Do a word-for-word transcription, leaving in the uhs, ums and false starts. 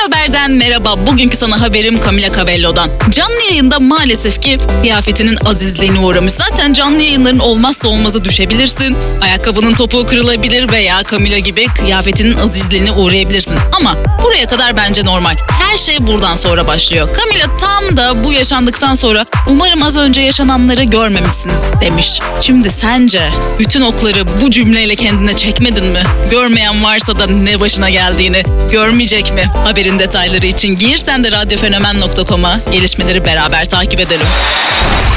Haber'den merhaba. Bugünkü sana haberim Camila Cabello'dan. Canlı yayında maalesef ki kıyafetinin azizliğine uğramış. Zaten canlı yayınların olmazsa olmazı düşebilirsin. Ayakkabının topuğu kırılabilir veya Camila gibi kıyafetinin azizliğine uğrayabilirsin. Ama buraya kadar bence normal. Her şey buradan sonra başlıyor. Camila tam da bu yaşandıktan sonra umarım az önce yaşananları görmemişsiniz demiş. Şimdi sence bütün okları bu cümleyle kendine çekmedin mi? Görmeyen varsa da ne başına geldiğini görmeyecek mi? Haberin detayları için gir sen de radyofenomen nokta com'a, gelişmeleri beraber takip edelim.